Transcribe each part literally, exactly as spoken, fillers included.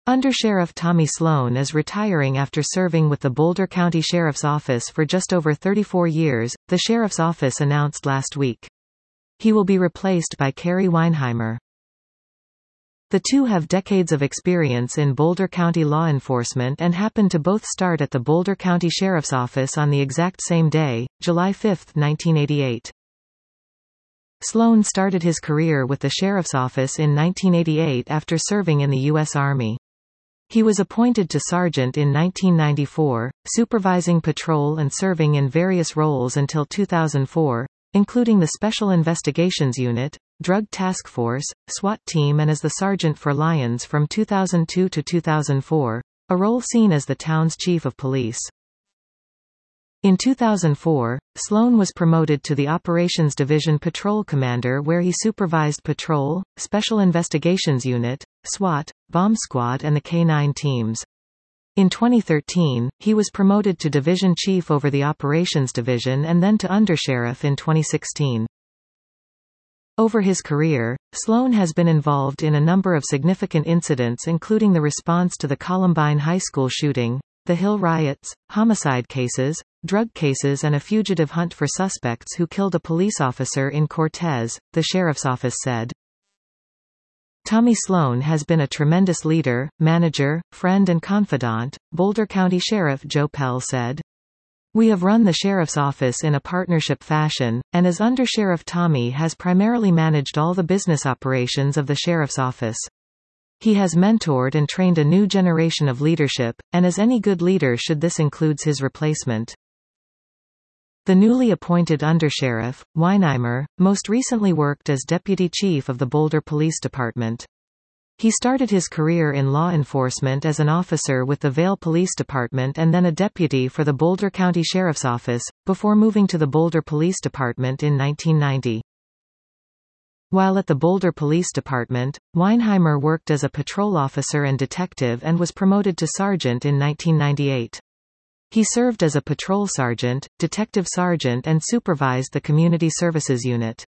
Undersheriff Tommy Sloan is retiring after serving with the Boulder County Sheriff's Office for just over thirty-four years, the Sheriff's Office announced last week. He will be replaced by Kerry Weinheimer. The two have decades of experience in Boulder County law enforcement and happen to both start at the Boulder County Sheriff's Office on the exact same day, July fifth, nineteen eighty-eight. Sloan started his career with the Sheriff's Office in nineteen eighty-eight after serving in the U S Army. He was appointed to sergeant in nineteen ninety-four, supervising patrol and serving in various roles until two thousand four, including the Special Investigations Unit, Drug Task Force, SWAT team and as the sergeant for Lyons from two thousand two to two thousand four, a role seen as the town's chief of police. In two thousand four, Sloan was promoted to the Operations Division Patrol Commander where he supervised Patrol, Special Investigations Unit, SWAT, Bomb Squad and the K nine teams. In twenty thirteen, he was promoted to Division Chief over the Operations Division and then to Undersheriff in twenty sixteen. Over his career, Sloan has been involved in a number of significant incidents including the response to the Columbine High School shooting, the Hill riots, homicide cases, drug cases and a fugitive hunt for suspects who killed a police officer in Cortez, the Sheriff's Office said. Tommy Sloan has been a tremendous leader, manager, friend and confidant, Boulder County Sheriff Joe Pell said. We have run the Sheriff's Office in a partnership fashion, and as Undersheriff Tommy has primarily managed all the business operations of the Sheriff's Office. He has mentored and trained a new generation of leadership, and as any good leader should this includes his replacement. The newly appointed Undersheriff, Weinheimer, most recently worked as Deputy Chief of the Boulder Police Department. He started his career in law enforcement as an officer with the Vail Police Department and then a deputy for the Boulder County Sheriff's Office, before moving to the Boulder Police Department in nineteen ninety. While at the Boulder Police Department, Weinheimer worked as a patrol officer and detective and was promoted to sergeant in nineteen ninety-eight. He served as a patrol sergeant, detective sergeant and supervised the Community Services Unit.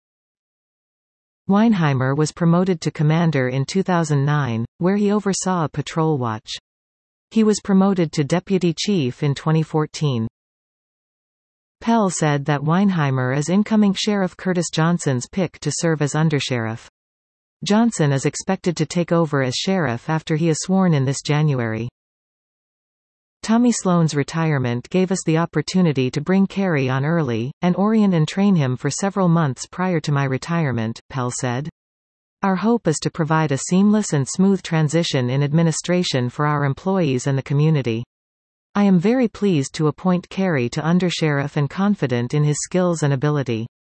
Weinheimer was promoted to commander in two thousand nine, where he oversaw a patrol watch. He was promoted to deputy chief in twenty fourteen. Pell said that Weinheimer is incoming Sheriff Curtis Johnson's pick to serve as undersheriff. Johnson is expected to take over as sheriff after he is sworn in this January. Tommy Sloan's retirement gave us the opportunity to bring Kerry on early, and orient and train him for several months prior to my retirement, Pell said. Our hope is to provide a seamless and smooth transition in administration for our employees and the community. I am very pleased to appoint Kerry to undersheriff and confident in his skills and ability.